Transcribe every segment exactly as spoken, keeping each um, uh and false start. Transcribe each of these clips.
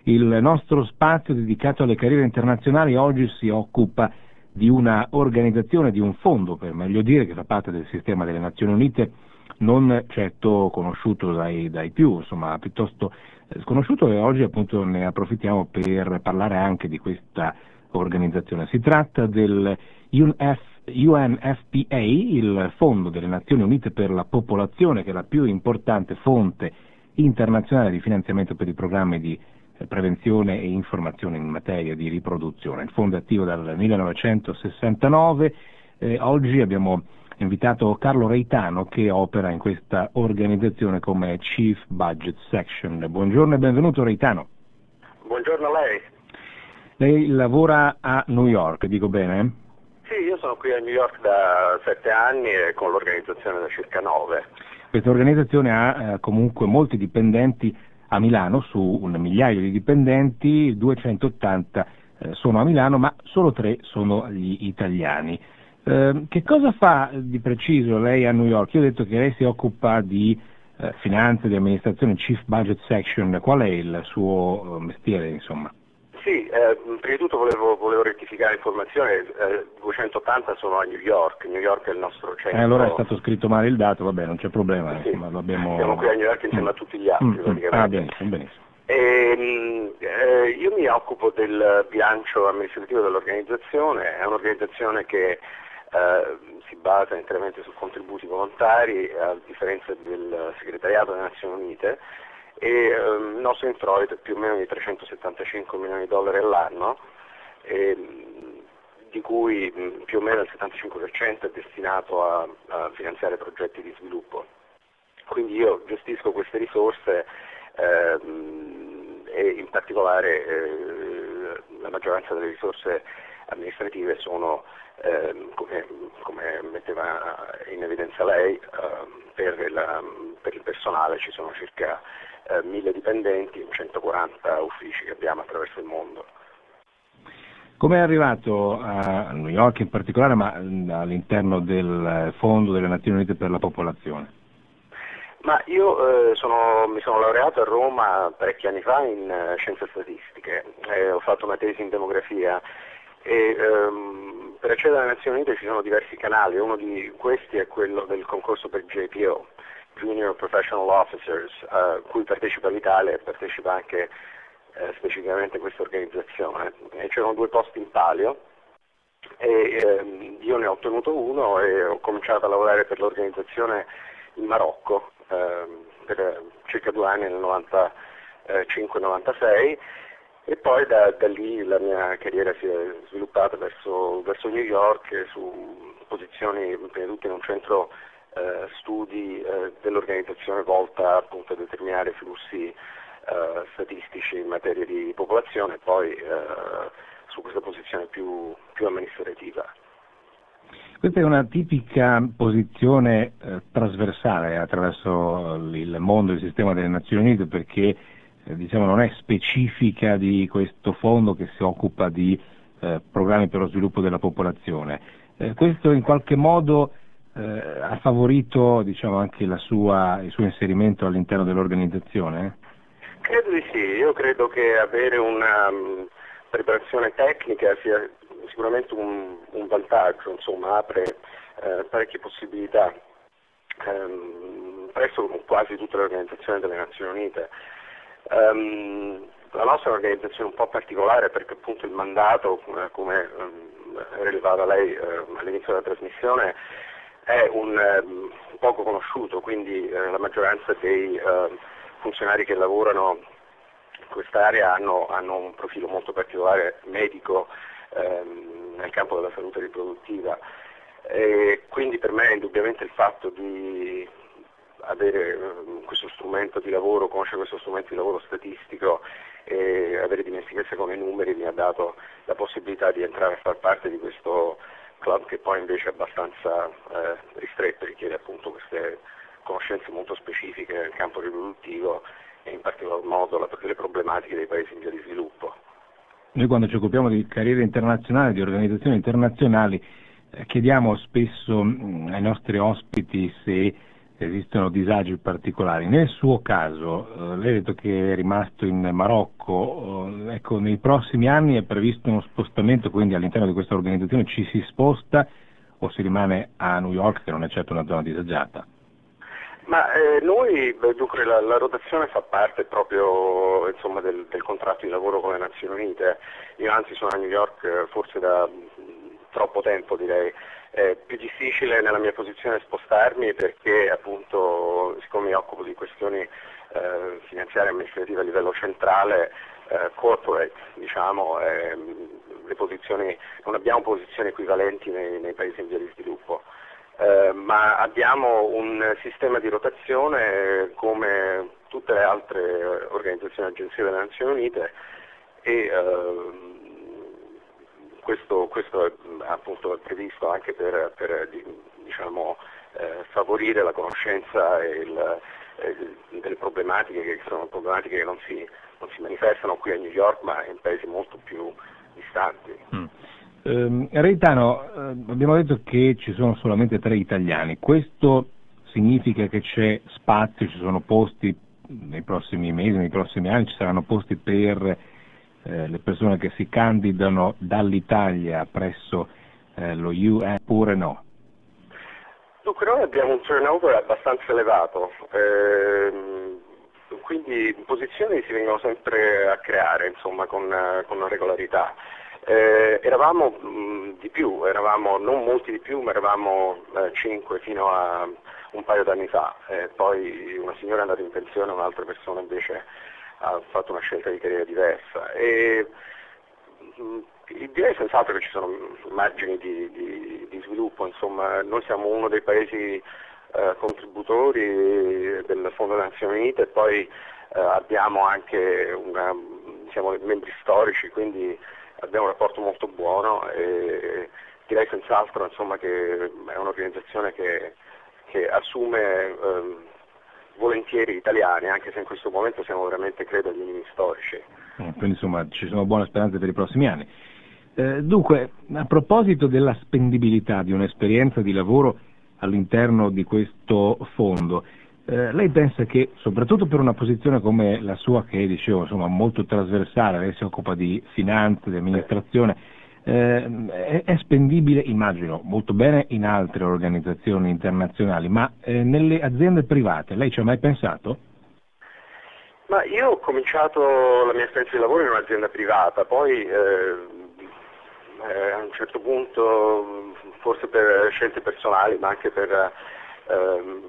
Il nostro spazio dedicato alle carriere internazionali oggi si occupa di una organizzazione, di un fondo, per meglio dire, che fa parte del sistema delle Nazioni Unite, non certo conosciuto dai, dai più, insomma, piuttosto sconosciuto, e oggi appunto ne approfittiamo per parlare anche di questa organizzazione. Si tratta del U N F P A, il Fondo delle Nazioni Unite per la Popolazione, che è la più importante fonte internazionale di finanziamento per i programmi di prevenzione e informazione in materia di riproduzione. Il fondo è attivo dal millenovecentosessantanove. Eh, oggi abbiamo invitato Carlo Reitano, che opera in questa organizzazione come Chief Budget Section. Buongiorno e benvenuto, Reitano. Buongiorno a lei. Lei lavora a New York, dico bene? Sì, io sono qui a New York da sette anni e con l'organizzazione da circa nove. Questa organizzazione ha eh, comunque molti dipendenti a Milano. Su un migliaio di dipendenti, duecentottanta eh, sono a Milano, ma solo tre sono gli italiani. Eh, che cosa fa di preciso lei a New York? Io ho detto che lei si occupa di eh, finanze, di amministrazione, Chief Budget Section. Qual è il suo mestiere, insomma? Sì, eh, prima di tutto volevo, volevo rettificare l'informazione, eh, duecentottanta sono a New York, New York è il nostro centro. Eh, allora è stato scritto male il dato, vabbè, non c'è problema. Sì, insomma, l'abbiamo... Siamo qui a New York insieme mm. a tutti gli altri, mm, praticamente. Ah, benissimo, benissimo. E, eh, io mi occupo del bilancio amministrativo dell'organizzazione, è un'organizzazione che eh, si basa interamente su contributi volontari, a differenza del segretariato delle Nazioni Unite, e eh, il nostro introito è più o meno di trecentosettantacinque milioni di dollari all'anno, e, di cui mh, più o meno il settantacinque per cento è destinato a, a finanziare progetti di sviluppo. Quindi io gestisco queste risorse eh, e in particolare eh, la maggioranza delle risorse amministrative sono, eh, come, come metteva in evidenza lei, eh, per, la, per il personale ci sono circa eh, mille dipendenti, centoquaranta uffici che abbiamo attraverso il mondo. Come è arrivato a New York in particolare, ma all'interno del Fondo delle Nazioni Unite per la Popolazione? Ma io eh, sono, mi sono laureato a Roma parecchi anni fa in uh, scienze statistiche, eh, ho fatto una tesi in demografia e ehm, per accedere alle Nazioni Unite ci sono diversi canali. Uno di questi è quello del concorso per J P O, Junior Professional Officers, a cui partecipa l'Italia e partecipa anche eh, specificamente questa organizzazione. E c'erano due posti in palio e ehm, io ne ho ottenuto uno e ho cominciato a lavorare per l'organizzazione in Marocco ehm, per circa due anni, nel novantacinque novantasei, e poi da, da lì la mia carriera si è sviluppata verso, verso New York, su posizioni prima di tutto in un centro eh, studi eh, dell'organizzazione volta appunto a determinare flussi eh, statistici in materia di popolazione, e poi eh, su questa posizione più, più amministrativa. Questa è una tipica posizione eh, trasversale attraverso il mondo e il sistema delle Nazioni Unite, perché eh, diciamo non è specifica di questo fondo che si occupa di eh, programmi per lo sviluppo della popolazione. Eh, questo in qualche modo eh, ha favorito, diciamo, anche la sua, il suo inserimento all'interno dell'organizzazione? Credo di sì, io credo che avere una um, preparazione tecnica sia sicuramente un, un vantaggio, insomma, apre eh, parecchie possibilità ehm, presso quasi tutte le organizzazioni delle Nazioni Unite. Um, la nostra è un'organizzazione un po' particolare perché appunto il mandato, come, come um, rilevava lei um, all'inizio della trasmissione, è un um, poco conosciuto, quindi uh, la maggioranza dei uh, funzionari che lavorano in quest'area hanno, hanno un profilo molto particolare medico ehm, nel campo della salute riproduttiva, e quindi per me indubbiamente il fatto di avere um, questo strumento di lavoro, conoscere questo strumento di lavoro statistico e avere dimestichezza con i numeri mi ha dato la possibilità di entrare a far parte di questo club, che poi invece è abbastanza eh, ristretto, richiede appunto queste conoscenze molto specifiche nel campo riproduttivo e in particolar modo la, le problematiche dei paesi in via di sviluppo. Noi quando ci occupiamo di carriere internazionali, di organizzazioni internazionali, eh, chiediamo spesso mh, ai nostri ospiti se esistono disagi particolari. Nel suo caso, eh, lei ha detto che è rimasto in Marocco, eh, ecco, nei prossimi anni è previsto uno spostamento, quindi all'interno di questa organizzazione ci si sposta o si rimane a New York, che non è certo una zona disagiata? Ma eh, noi, beh, dunque, la, la rotazione fa parte proprio insomma, del, del contratto di lavoro con le Nazioni Unite. Io anzi sono a New York eh, forse da mh, troppo tempo, direi. È più difficile nella mia posizione spostarmi perché appunto, siccome mi occupo di questioni eh, finanziarie e amministrative a livello centrale, eh, corporate, diciamo, eh, le posizioni, non abbiamo posizioni equivalenti nei, nei paesi in via di sviluppo. Eh, ma abbiamo un sistema di rotazione come tutte le altre organizzazioni e agenzie delle Nazioni Unite e eh, questo, questo è appunto previsto anche per, per diciamo, eh, favorire la conoscenza e il, eh, delle problematiche che sono problematiche che non si, non si manifestano qui a New York ma in paesi molto più distanti. Mm. Eh, Reitano, eh, abbiamo detto che ci sono solamente tre italiani, questo significa che c'è spazio, ci sono posti nei prossimi mesi, nei prossimi anni, ci saranno posti per eh, le persone che si candidano dall'Italia presso eh, lo U N oppure no? Dunque noi abbiamo un turnover abbastanza elevato, ehm, quindi posizioni si vengono sempre a creare insomma, con, con regolarità. Eh, eravamo mh, di più, eravamo non molti di più, ma eravamo eh, cinque fino a un paio d'anni fa, eh, poi una signora è andata in pensione, un'altra persona invece ha fatto una scelta di carriera diversa. E, mh, direi senz'altro che ci sono margini di, di, di sviluppo, insomma, noi siamo uno dei paesi eh, contributori del Fondo delle Nazioni Unite e poi eh, abbiamo anche una, siamo membri storici, quindi abbiamo un rapporto molto buono e direi senz'altro insomma, che è un'organizzazione che, che assume eh, volentieri italiani, anche se in questo momento siamo veramente, credo, agli minimi storici. Quindi insomma ci sono buone speranze per i prossimi anni. Eh, dunque, a proposito della spendibilità di un'esperienza di lavoro all'interno di questo fondo, eh, lei pensa che, soprattutto per una posizione come la sua, che dicevo, insomma, molto trasversale, lei si occupa di finanze, di amministrazione, eh, è, è spendibile, immagino, molto bene in altre organizzazioni internazionali, ma eh, nelle aziende private lei ci ha mai pensato? Ma io ho cominciato la mia esperienza di lavoro in un'azienda privata, poi eh, eh, a un certo punto, forse per scelte personali, ma anche per eh,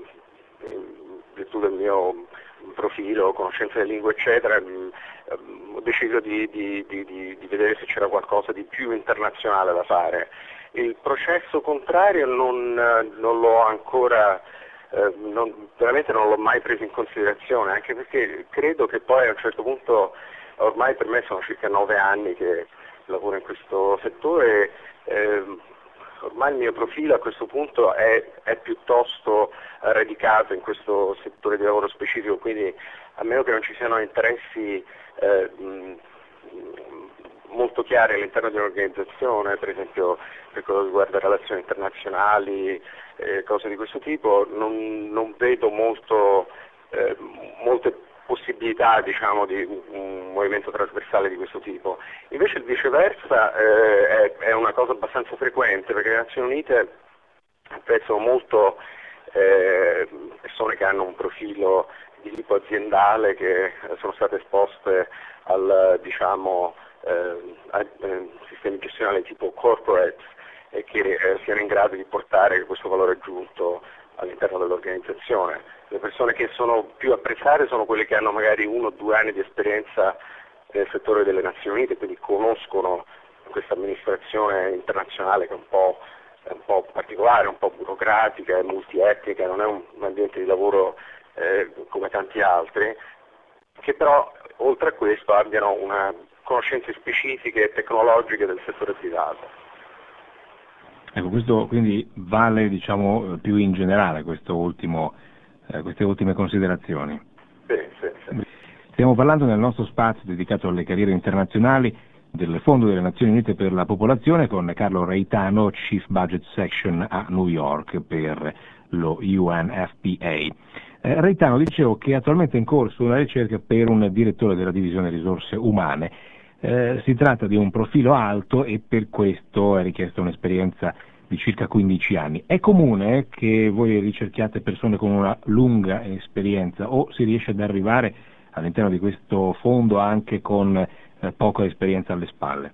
in virtù del mio profilo, conoscenza delle lingue eccetera, mh, ho deciso di, di, di, di vedere se c'era qualcosa di più internazionale da fare. Il processo contrario non, non l'ho ancora, eh, non, veramente non l'ho mai preso in considerazione, anche perché credo che poi a un certo punto, ormai per me sono circa nove anni che lavoro in questo settore, eh, ormai il mio profilo a questo punto è, è piuttosto radicato in questo settore di lavoro specifico, quindi a meno che non ci siano interessi eh, mh, molto chiari all'interno di un'organizzazione, per esempio per quello che riguarda relazioni internazionali, eh, cose di questo tipo, non, non vedo molto, eh, molte possibilità diciamo, di un movimento trasversale di questo tipo. Invece il viceversa eh, è, è una cosa abbastanza frequente, perché le Nazioni Unite apprezzano molto eh, persone che hanno un profilo di tipo aziendale, che sono state esposte al diciamo, eh, a, eh, sistemi gestionali tipo corporate e che eh, siano in grado di portare questo valore aggiunto all'interno dell'organizzazione. Le persone che sono più apprezzate sono quelle che hanno magari uno o due anni di esperienza nel settore delle Nazioni Unite, quindi conoscono questa amministrazione internazionale che è un po', è un po' particolare, un po' burocratica, è multietnica, non è un, un ambiente di lavoro eh, come tanti altri, che però oltre a questo abbiano una conoscenze specifiche e tecnologiche del settore privato. Ecco, questo quindi vale diciamo più in generale questo ultimo, eh, queste ultime considerazioni. Sì, sì, sì. Stiamo parlando nel nostro spazio dedicato alle carriere internazionali del Fondo delle Nazioni Unite per la Popolazione con Carlo Reitano, Chief Budget Section a New York per lo U N F P A. Eh, Reitano, dicevo che attualmente è in corso una ricerca per un direttore della divisione risorse umane. Eh, si tratta di un profilo alto e per questo è richiesta un'esperienza di circa quindici anni. È comune che voi ricerchiate persone con una lunga esperienza o si riesce ad arrivare all'interno di questo fondo anche con eh, poca esperienza alle spalle?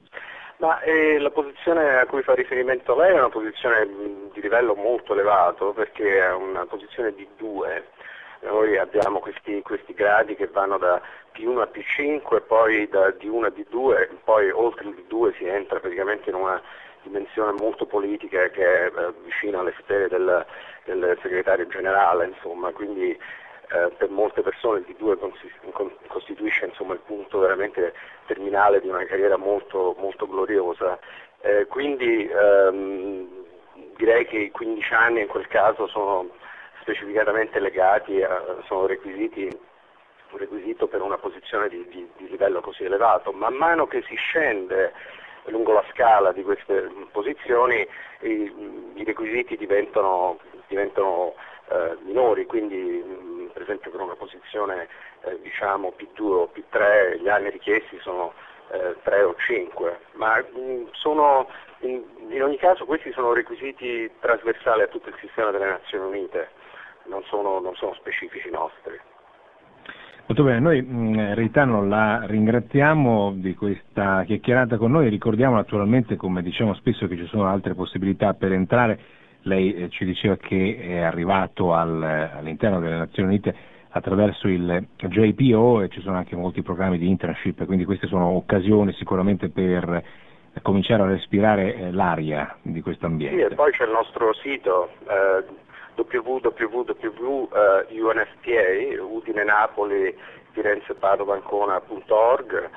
Ma eh, la posizione a cui fa riferimento lei è una posizione mh, di livello molto elevato, perché è una posizione di due. Noi abbiamo questi, questi gradi che vanno da P uno a P cinque, poi da D uno a D due, poi oltre il D due si entra praticamente in una dimensione molto politica che è eh, vicina alle sfere del, del segretario generale, insomma, quindi eh, per molte persone il D due costituisce insomma, il punto veramente terminale di una carriera molto, molto gloriosa. Eh, quindi ehm, direi che i quindici anni in quel caso sono specificatamente legati, a, sono requisiti, un requisito per una posizione di, di, di livello così elevato. Man mano che si scende lungo la scala di queste posizioni i, i requisiti diventano, diventano eh, minori, quindi mh, per esempio per una posizione eh, diciamo P due o P tre gli anni richiesti sono eh, tre o cinque, ma mh, sono in, in ogni caso questi sono requisiti trasversali a tutto il sistema delle Nazioni Unite, non sono, non sono specifici nostri. Molto bene, noi mh, Reitano la ringraziamo di questa chiacchierata con noi, ricordiamo naturalmente, come diciamo spesso, che ci sono altre possibilità per entrare. Lei eh, ci diceva che è arrivato al, all'interno delle Nazioni Unite attraverso il J P O e ci sono anche molti programmi di internship, quindi queste sono occasioni sicuramente per eh, cominciare a respirare eh, l'aria di questo ambiente. Sì, e poi c'è il nostro sito eh, w w w punto u n f p a, Udine Napoli Firenze Padova Ancona punto org,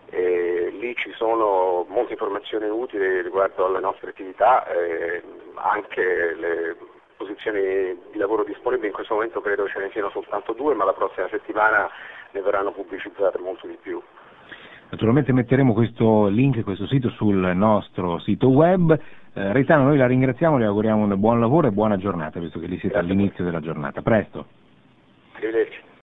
e lì ci sono molte informazioni utili riguardo alle nostre attività, e anche le posizioni di lavoro disponibili. In questo momento credo ce ne siano soltanto due, ma la prossima settimana ne verranno pubblicizzate molto di più. Naturalmente metteremo questo link, questo sito sul nostro sito web. Eh, Reitano, noi la ringraziamo, le auguriamo un buon lavoro e buona giornata, visto che lì siete all'inizio della giornata. A presto. Arrivederci.